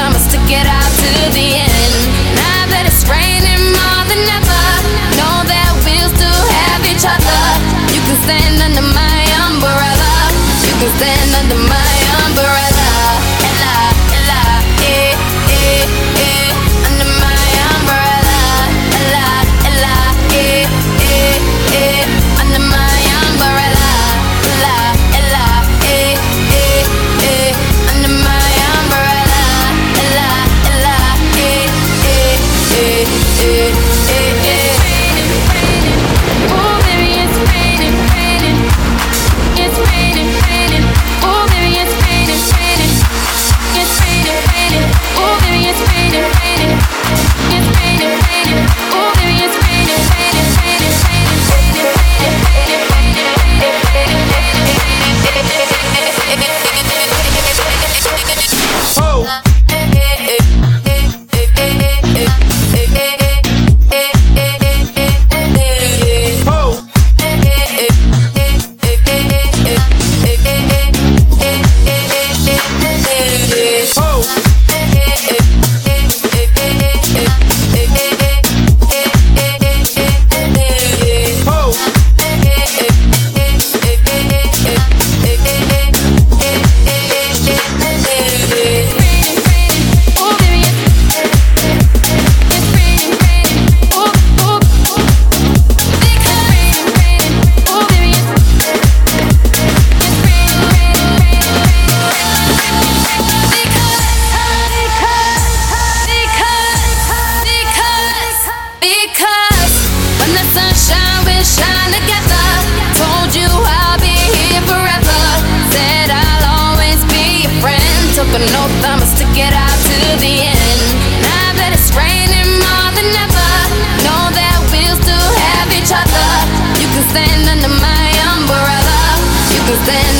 I'ma stick it out to the end. Now that it's raining more than ever, know that we'll still have each other. You can stand under my umbrella. You can stand under my umbrella. Ella, Ella, under my umbrella. Ella, Ella, under my umbrella. Ella, Ella, under my umbrella. Ella, Ella, oh baby, it's raining, raining. It's raining, raining. Oh baby, it's raining, raining. It's raining, raining. Oh baby, it's raining, raining. It's raining, raining. Oh baby, it's raining, raining, raining, raining, Oh. Took an oath, I'ma stick it out to the end. Now that it's raining more than ever, know that we'll still have each other. You can stand under my umbrella. You can stand